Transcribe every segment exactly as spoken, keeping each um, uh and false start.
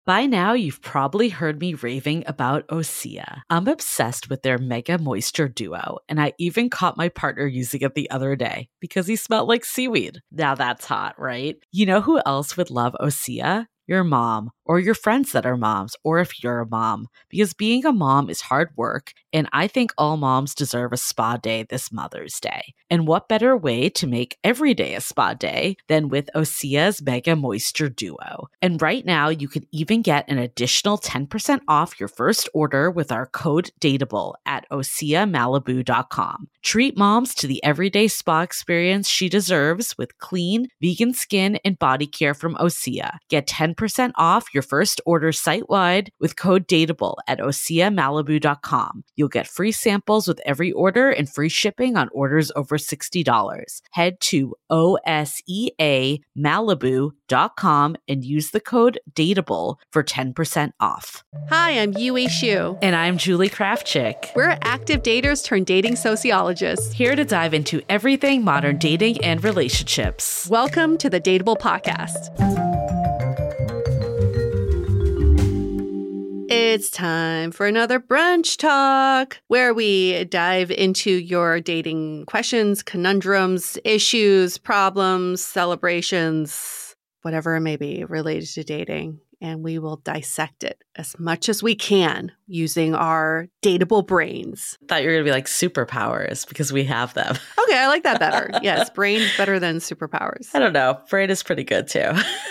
By now, you've probably heard me raving about Osea. I'm obsessed with their Mega Moisture Duo, and I even caught my partner using it the other day because he smelled like seaweed. Now that's hot, right? You know who else would love Osea? Your mom, or your friends that are moms, or if you're a mom, because being a mom is hard work, and I think all moms deserve a spa day this Mother's Day. And what better way to make every day a spa day than with Osea's Mega Moisture Duo? And right now, you can even get an additional ten percent off your first order with our code DATEABLE at osea malibu dot com. Treat moms to the everyday spa experience she deserves with clean, vegan skin and body care from Osea. Get ten percent off your first order site-wide with code DATEABLE at osea malibu dot com. You'll get free samples with every order and free shipping on orders over sixty dollars. Head to osea malibu dot com and use the code DATEABLE for ten percent off. Hi, I'm Yue Xu. And I'm Julie Krafchick. We're active daters turned dating sociologists. Here to dive into everything modern dating and relationships. Welcome to the Dateable Podcast. It's time for another brunch talk where we dive into your dating questions, conundrums, issues, problems, celebrations, whatever it may be related to dating. And we will dissect it as much as we can using our dateable brains. I thought you were going to be like superpowers because we have them. Okay, I like that better. Yes, brains better than superpowers. I don't know. Brain is pretty good too.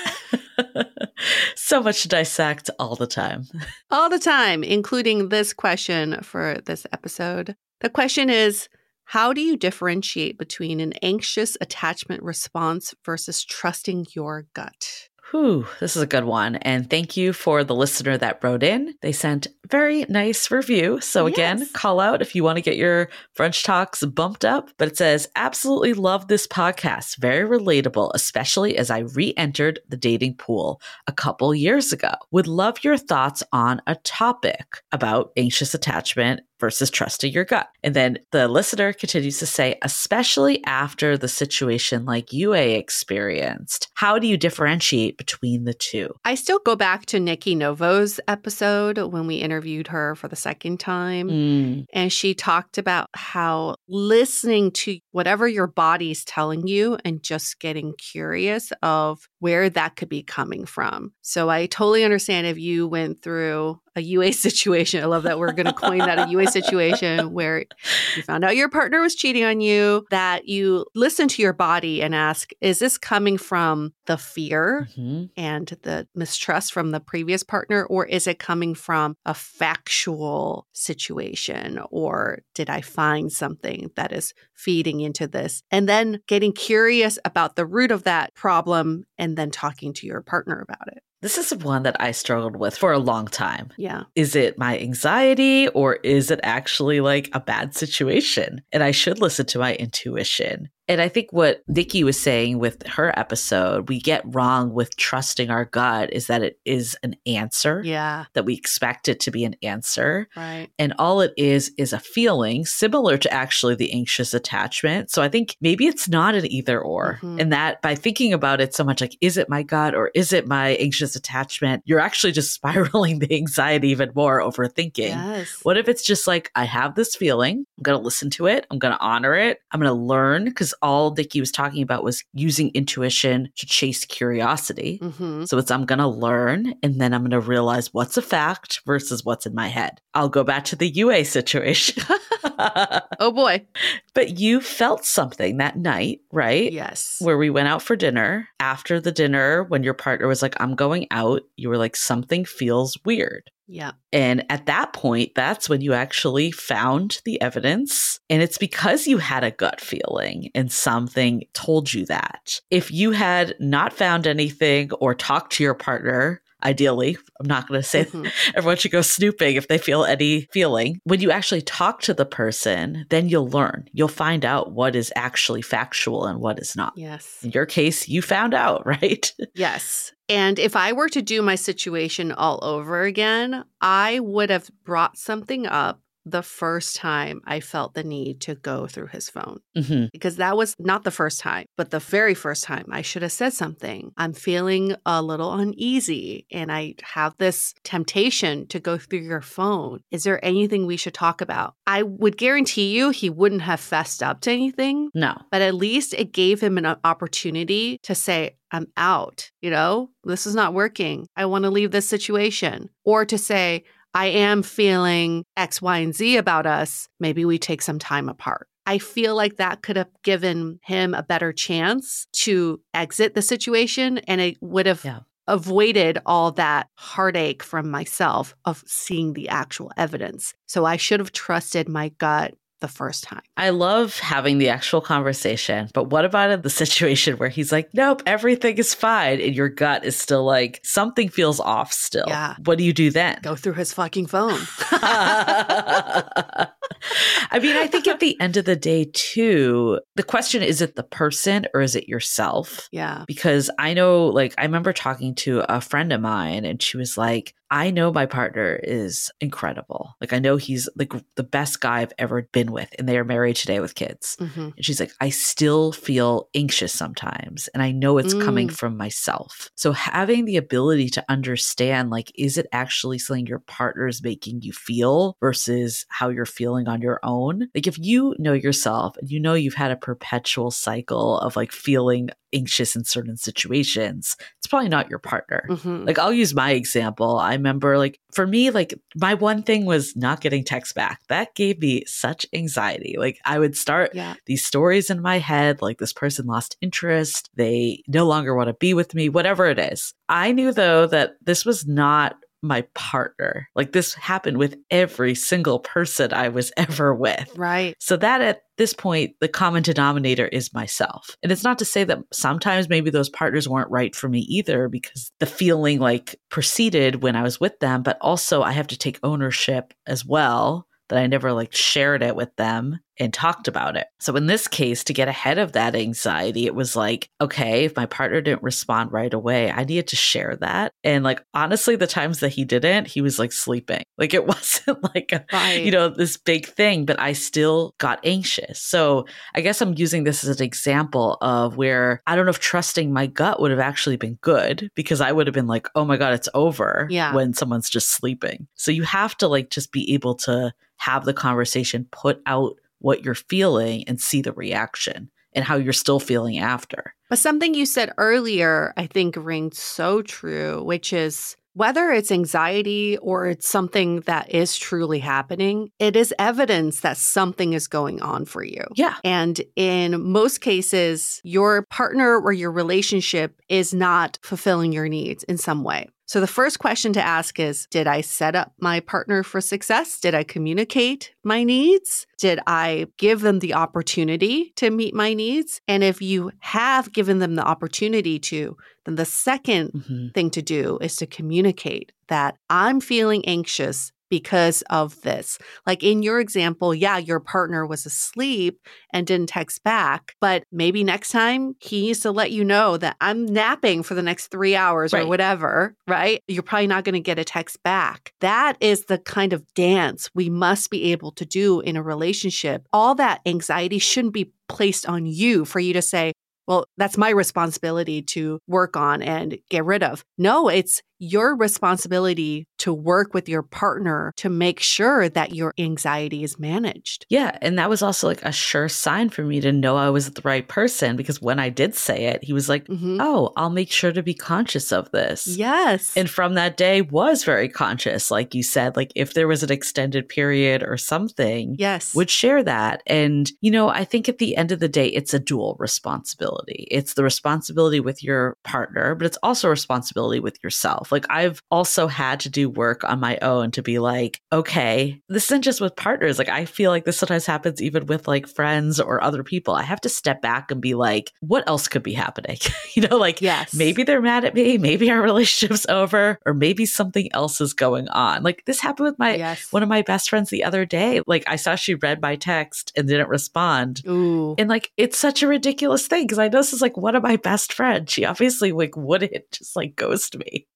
So much to dissect all the time. All the time, including this question for this episode. The question is, how do you differentiate between an anxious attachment response versus trusting your gut? Whew, this is a good one. And thank you for the listener that wrote in. They sent a very nice review. So again, Yes. call out if you want to get your brunch talks bumped up. But it says, absolutely love this podcast. Very relatable, especially as I re-entered the dating pool a couple years ago. Would love your thoughts on a topic about anxious attachment versus trusting your gut. And then the listener continues to say, especially after the situation like Yue experienced, how do you differentiate between the two? I still go back to Nikki Novo's episode when we interviewed her for the second time. Mm. And she talked about how listening to whatever your body's telling you and just getting curious of where that could be coming from. So I totally understand if you went through a U A situation. I love that we're going to coin that a U A situation where you found out your partner was cheating on you, that you listen to your body and ask, is this coming from the fear Mm-hmm. and the mistrust from the previous partner, or is it coming from a factual situation? Or did I find something that is feeding into this? And then getting curious about the root of that problem and then talking to your partner about it. This is one that I struggled with for a long time. Yeah. Is it my anxiety or is it actually like a bad situation? And I should listen to my intuition. And I think what Nikki was saying with her episode, we get wrong with trusting our gut is that it is an answer. Yeah. That we expect it to be an answer. Right. And all it is is a feeling similar to actually the anxious attachment. So I think maybe it's not an either or. Mhm. And that by thinking about it so much like, is it my gut or is it my anxious attachment? You're actually just spiraling the anxiety even more, overthinking. Yes. What if it's just like, I have this feeling, I'm going to listen to it, I'm going to honor it, I'm going to learn, because all Nikki was talking about was using intuition to chase curiosity. Mm-hmm. So it's, I'm going to learn, and then I'm going to realize what's a fact versus what's in my head. I'll go back to the U A situation. Oh boy. But you felt something that night, right? Yes. Where we went out for dinner. After the dinner, when your partner was like, I'm going out, you were like, something feels weird. Yeah. And at that point, that's when you actually found the evidence. And it's because you had a gut feeling and something told you that. If you had not found anything or talked to your partner, ideally, I'm not going to say Mhm. everyone should go snooping if they feel any feeling. When you actually talk to the person, then you'll learn. You'll find out what is actually factual and what is not. Yes. In your case, you found out, right? Yes. And if I were to do my situation all over again, I would have brought something up the first time I felt the need to go through his phone. Mm-hmm. Because that was not the first time, but the very first time I should have said something. I'm feeling a little uneasy and I have this temptation to go through your phone. Is there anything we should talk about? I would guarantee you he wouldn't have fessed up to anything. No. But at least it gave him an opportunity to say, I'm out, you know, this is not working. I want to leave this situation. Or to say, I am feeling X, Y, and Z about us. Maybe we take some time apart. I feel like that could have given him a better chance to exit the situation, and it would have yeah. avoided all that heartache from myself of seeing the actual evidence. So I should have trusted my gut the first time. I love having the actual conversation, but what about in the situation where he's like, nope, everything is fine, and your gut is still like, something feels off still. Yeah. What do you do then? Go through his fucking phone. I mean, I think at the end of the day, too, the question, is it the person or is it yourself? Yeah. Because I know, like, I remember talking to a friend of mine and she was like, I know my partner is incredible. Like, I know he's like the best guy I've ever been with, and they are married today with kids. Mm-hmm. And she's like, I still feel anxious sometimes, and I know it's Mm. coming from myself. So having the ability to understand, like, is it actually something your partner is making you feel versus how you're feeling on your own? Like, if you know yourself and you know you've had a perpetual cycle of like feeling anxious in certain situations, it's probably not your partner. Mm-hmm. Like, I'll use my example. I remember, like, for me, like, my one thing was not getting texts back. That gave me such anxiety. Like, I would start yeah. these stories in my head, like, this person lost interest, they no longer want to be with me, whatever it is. I knew, though, that this was not my partner. Like, this happened with every single person I was ever with. Right. So that at this point, the common denominator is myself. And it's not to say that sometimes maybe those partners weren't right for me either, because the feeling like proceeded when I was with them, but also I have to take ownership as well, that I never like shared it with them and talked about it. So in this case, to get ahead of that anxiety, it was like, okay, if my partner didn't respond right away, I needed to share that. And like, honestly, the times that he didn't, he was like sleeping. Like, it wasn't like, a, right. you know, this big thing, but I still got anxious. So I guess I'm using this as an example of where I don't know if trusting my gut would have actually been good, because I would have been like, oh my God, it's over yeah. when someone's just sleeping. So you have to like just be able to have the conversation, put out what you're feeling and see the reaction and how you're still feeling after. But something you said earlier, I think rings so true, which is whether it's anxiety or it's something that is truly happening, it is evidence that something is going on for you. Yeah. And in most cases, your partner or your relationship is not fulfilling your needs in some way. So the first question to ask is, did I set up my partner for success? Did I communicate my needs? Did I give them the opportunity to meet my needs? And if you have given them the opportunity to, then the second mm-hmm. thing to do is to communicate that I'm feeling anxious because of this. Like in your example, yeah, your partner was asleep and didn't text back, but maybe next time he needs to let you know that I'm napping for the next three hours right. or whatever, right? You're probably not going to get a text back. That is the kind of dance we must be able to do in a relationship. All that anxiety shouldn't be placed on you for you to say, well, that's my responsibility to work on and get rid of. No, it's your responsibility to work with your partner to make sure that your anxiety is managed. Yeah. And that was also like a sure sign for me to know I was the right person, because when I did say it, he was like, mm-hmm. oh, I'll make sure to be conscious of this. Yes. And from that day was very conscious. Like you said, like if there was an extended period or something, yes, would share that. And, you know, I think at the end of the day, it's a dual responsibility. It's the responsibility with your partner, but it's also a responsibility with yourself. Like I've also had to do work on my own to be like, okay, this isn't just with partners. Like I feel like this sometimes happens even with like friends or other people. I have to step back and be like, what else could be happening? you know, like yes. maybe they're mad at me, maybe our relationship's over, or maybe something else is going on. Like this happened with my yes. one of my best friends the other day. Like I saw she read my text and didn't respond. Ooh. And like it's such a ridiculous thing because I know this is like one of my best friends. She obviously like wouldn't just like ghost me.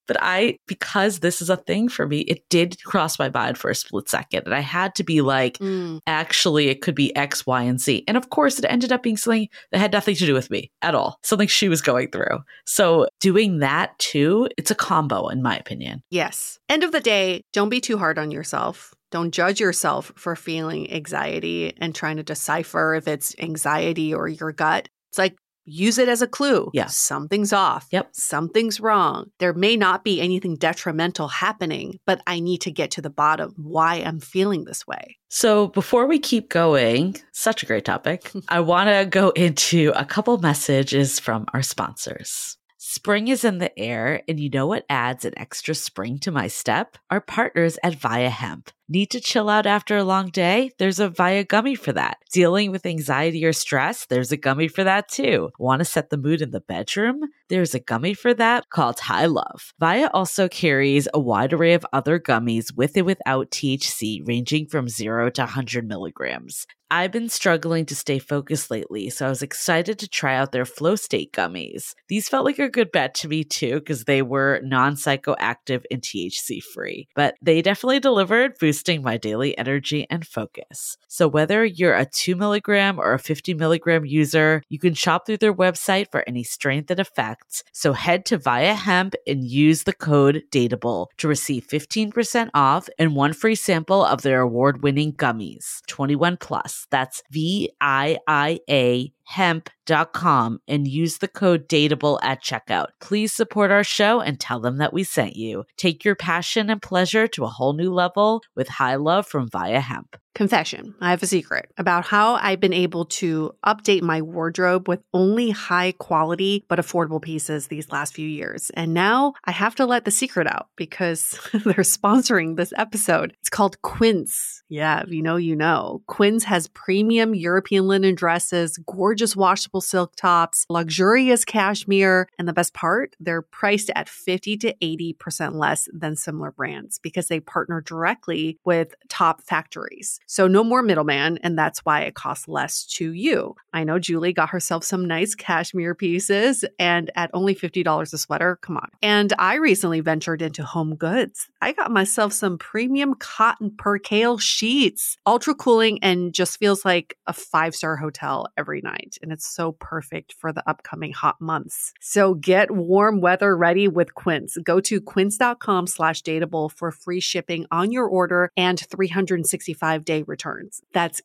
But I, because this is a thing for me, it did cross my mind for a split second. And I had to be like, Mm. actually, it could be X, Y, and Z. And of course, it ended up being something that had nothing to do with me at all, something she was going through. So doing that too, it's a combo, in my opinion. Yes. End of the day, don't be too hard on yourself. Don't judge yourself for feeling anxiety and trying to decipher if it's anxiety or your gut. It's like, use it as a clue. Yeah. Something's off. Yep. Something's wrong. There may not be anything detrimental happening, but I need to get to the bottom why I'm feeling this way. So before we keep going, such a great topic, I want to go into a couple messages from our sponsors. Spring is in the air, and you know what adds an extra spring to my step? Our partners at Via Hemp. Need to chill out after a long day? There's a Via gummy for that. Dealing with anxiety or stress? There's a gummy for that too. Want to set the mood in the bedroom? There's a gummy for that called High Love. Via also carries a wide array of other gummies with and without T H C, ranging from zero to one hundred milligrams. I've been struggling to stay focused lately, so I was excited to try out their Flow State gummies. These felt like a good bet to me too, because they were non-psychoactive and T H C free. But they definitely delivered, boosting my daily energy and focus. So whether you're a two milligram or a fifty milligram user, you can shop through their website for any strength and effects. So head to Via Hemp and use the code DATEABLE to receive fifteen percent off and one free sample of their award-winning gummies. twenty-one plus. That's V I I A hemp dot com and use the code DATEABLE at checkout. Please support our show and tell them that we sent you. Take your passion and pleasure to a whole new level with High Love from Via Hemp. Confession. I have a secret about how I've been able to update my wardrobe with only high quality but affordable pieces these last few years. And now I have to let the secret out because they're sponsoring this episode. It's called Quince. Yeah, if you know, you know. Quince has premium European linen dresses, gorgeous washable silk tops, luxurious cashmere, and the best part, they're priced at fifty to eighty percent less than similar brands because they partner directly with top factories. So no more middleman, and that's why it costs less to you. I know Julie got herself some nice cashmere pieces, and at only fifty dollars a sweater, come on. And I recently ventured into home goods. I got myself some premium cotton percale sheets, ultra cooling, and just feels like a five-star hotel every night. And it's so perfect for the upcoming hot months. So get warm weather ready with Quince. Go to quince.com slash dateable for free shipping on your order and three hundred sixty-five day returns. That's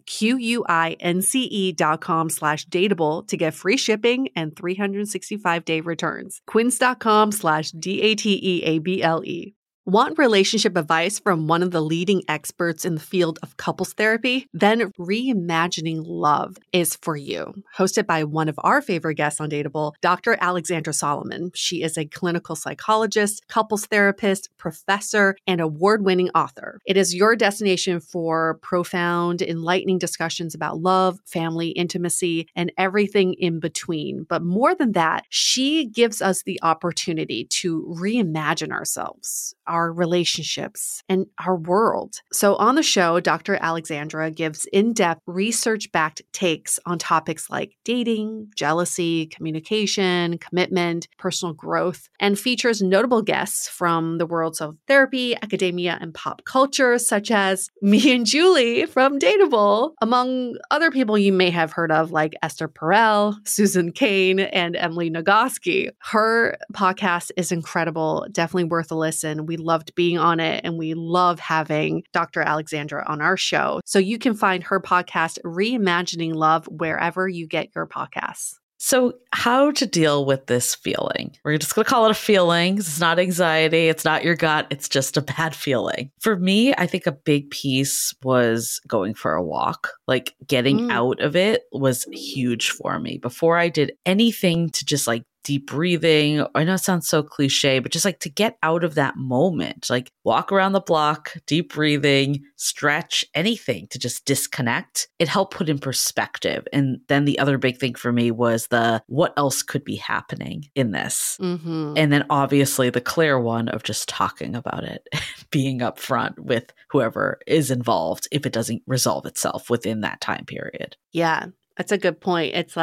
Q-U-I-N-C-E dot com slash dateable to get free shipping and three hundred sixty-five day returns. Quince.com slash D-A-T-E-A-B-L-E. Want relationship advice from one of the leading experts in the field of couples therapy? Then Reimagining Love is for you. Hosted by one of our favorite guests on Dateable, Doctor Alexandra Solomon. She is a clinical psychologist, couples therapist, professor, and award-winning author. It is your destination for profound, enlightening discussions about love, family, intimacy, and everything in between. But more than that, she gives us the opportunity to reimagine ourselves, our relationships, and our world. So on the show, Doctor Alexandra gives in-depth, research-backed takes on topics like dating, jealousy, communication, commitment, personal growth, and features notable guests from the worlds of therapy, academia, and pop culture, such as me and Julie from Dateable, among other people you may have heard of like Esther Perel, Susan Cain, and Emily Nagoski. Her podcast is incredible, definitely worth a listen. We loved being on it, and we love having Doctor Alexandra on our show. So you can find her podcast, Reimagining Love, wherever you get your podcasts. So how to deal with this feeling? We're just going to call it a feeling. It's not anxiety. It's not your gut. It's just a bad feeling. For me, I think a big piece was going for a walk. Like getting Mm. out of it was huge for me. Before I did anything to just like deep breathing. I know it sounds so cliche, but just like to get out of that moment, like walk around the block, deep breathing, stretch, anything to just disconnect. It helped put in perspective. And then the other big thing for me was the what else could be happening in this? Mm-hmm. And then obviously the clear one of just talking about it, being upfront with whoever is involved if it doesn't resolve itself within that time period. Yeah. That's a good point. It's like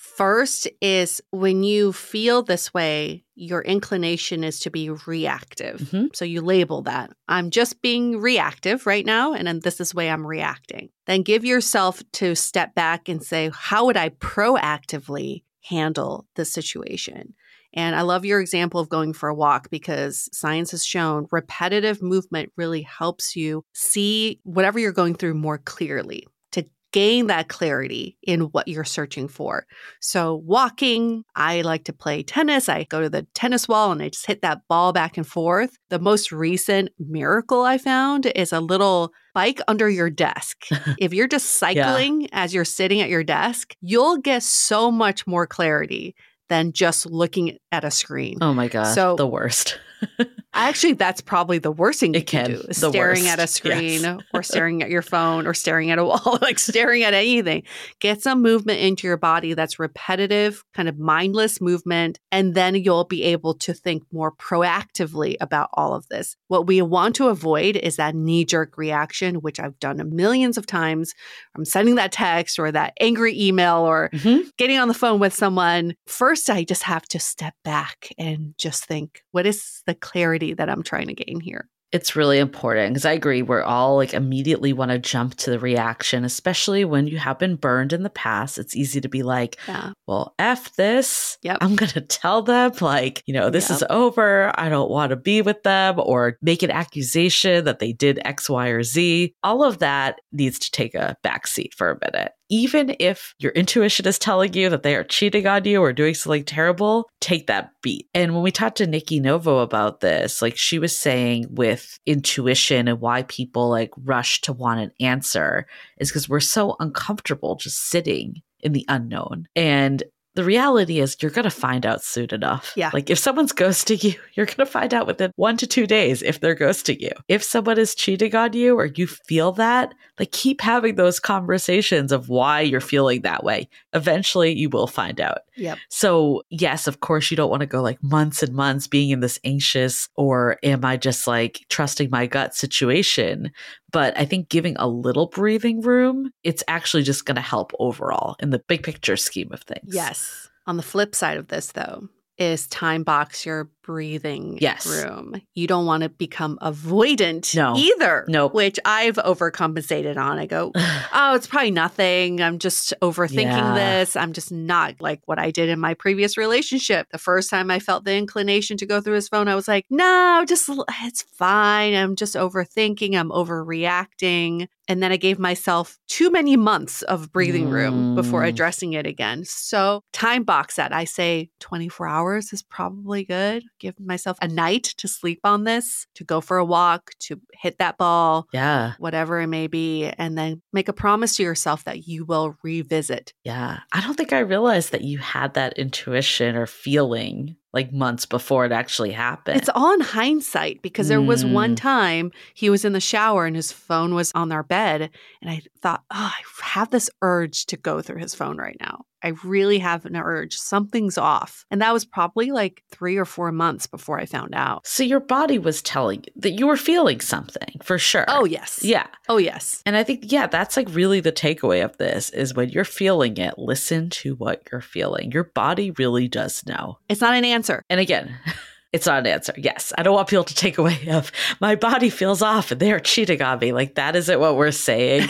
First is when you feel this way, your inclination is to be reactive. Mm-hmm. So you label that. I'm just being reactive right now, and then this is the way I'm reacting. Then give yourself to step back and say, how would I proactively handle this situation? And I love your example of going for a walk because science has shown repetitive movement really helps you see whatever you're going through more clearly, to gain that clarity in what you're searching for. So walking, I like to play tennis. I go to the tennis wall and I just hit that ball back and forth. The most recent miracle I found is a little bike under your desk. If you're just cycling yeah. as you're sitting at your desk, you'll get so much more clarity than just looking at a screen. Oh my God, so, the worst. Actually, that's probably the worst thing you it can, can do, is the staring worst. at a screen yes. or staring at your phone or staring at a wall, like staring at anything. Get some movement into your body that's repetitive, kind of mindless movement, and then you'll be able to think more proactively about all of this. What we want to avoid is that knee-jerk reaction, which I've done millions of times. I'm sending that text or that angry email or mm-hmm. getting on the phone with someone. First, I just have to step back and just think, what is the clarity that I'm trying to gain here? It's really important because I agree. We're all like immediately want to jump to the reaction, especially when you have been burned in the past. It's easy to be like, yeah. well, F this. Yep. I'm going to tell them like, you know, this yep. is over. I don't want to be with them, or make an accusation that they did X, Y, or Z. All of that needs to take a backseat for a minute. Even if your intuition is telling you that they are cheating on you or doing something terrible, take that beat. And when we talked to Nikki Novo about this, like she was saying with intuition and why people like rush to want an answer is because we're so uncomfortable just sitting in the unknown. And the reality is you're going to find out soon enough. Yeah. Like if someone's ghosting you, you're going to find out within one to two days if they're ghosting you. If someone is cheating on you or you feel that, like keep having those conversations of why you're feeling that way. Eventually you will find out. Yep. So yes, of course you don't want to go like months and months being in this anxious or am I just like trusting my gut situation. But I think giving a little breathing room, it's actually just going to help overall in the big picture scheme of things. Yes. On the flip side of this, though, is time box your breathing yes. room. You don't want to become avoidant no. either. No. Which I've overcompensated on. I go, oh, it's probably nothing. I'm just overthinking yeah. this. I'm just not like what I did in my previous relationship. The first time I felt the inclination to go through his phone, I was like, no, just it's fine. I'm just overthinking. I'm overreacting. And then I gave myself too many months of breathing room mm. before addressing it again. So time box that. I say twenty-four hours is probably good. Give myself a night to sleep on this, to go for a walk, to hit that ball, yeah, whatever it may be. And then make a promise to yourself that you will revisit. Yeah. I don't think I realized that you had that intuition or feeling like months before it actually happened. It's all in hindsight because there was mm. one time he was in the shower and his phone was on our bed. And I thought, oh, I have this urge to go through his phone right now. I really have an urge. Something's off. And that was probably like three or four months before I found out. So your body was telling you that you were feeling something for sure. Oh, yes. Yeah. Oh, yes. And I think, yeah, that's like really the takeaway of this is when you're feeling it, listen to what you're feeling. Your body really does know. It's not an answer. And again, it's not an answer. Yes. I don't want people to take away of my body feels off and they're cheating on me. Like that isn't what we're saying.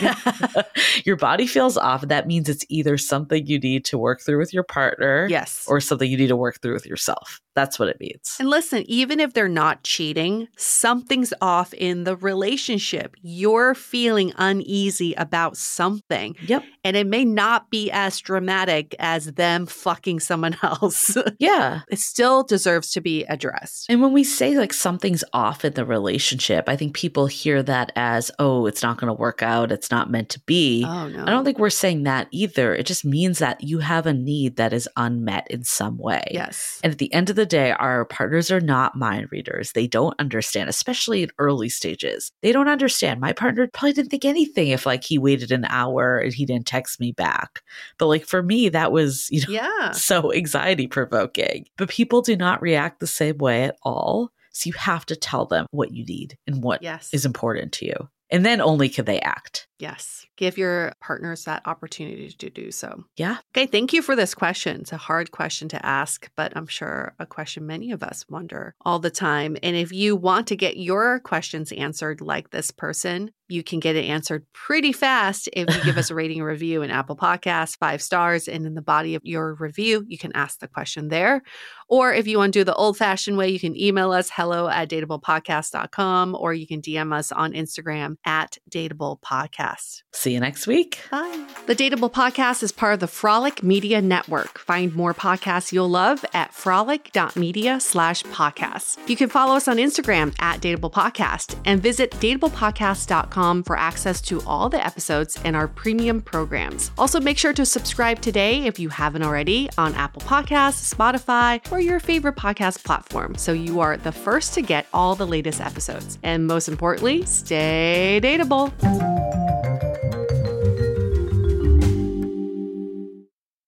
Your body feels off. That means it's either something you need to work through with your partner. Yes. Or something you need to work through with yourself. That's what it means. And listen, even if they're not cheating, something's off in the relationship. You're feeling uneasy about something. Yep. And it may not be as dramatic as them fucking someone else. Yeah. It still deserves to be addressed. And when we say like something's off in the relationship, I think people hear that as, oh, it's not going to work out. It's not meant to be. Oh, no. I don't think we're saying that either. It just means that you have a need that is unmet in some way. Yes. And at the end of the day, our partners are not mind readers. They don't understand, especially in early stages. They don't understand. My partner probably didn't think anything if like he waited an hour and he didn't text me back. But like for me, that was, you know, yeah. so anxiety provoking. But people do not react the same way at all. So you have to tell them what you need and what yes. is important to you. And then only can they act. Yes. Give your partners that opportunity to do so. Yeah. Okay. Thank you for this question. It's a hard question to ask, but I'm sure a question many of us wonder all the time. And if you want to get your questions answered like this person, you can get it answered pretty fast if you give us a rating and review in Apple Podcasts, five stars, and in the body of your review, you can ask the question there. Or if you want to do the old-fashioned way, you can email us hello at dateablepodcast dot com, or you can D M us on Instagram at dateablepodcast. See you next week. Bye. The Dateable Podcast is part of the Frolic Media Network. Find more podcasts you'll love at frolic.media slash podcasts. You can follow us on Instagram at Dateable Podcast and visit dateable podcast dot com for access to all the episodes and our premium programs. Also, make sure to subscribe today if you haven't already on Apple Podcasts, Spotify, or your favorite podcast platform so you are the first to get all the latest episodes. And most importantly, stay dateable.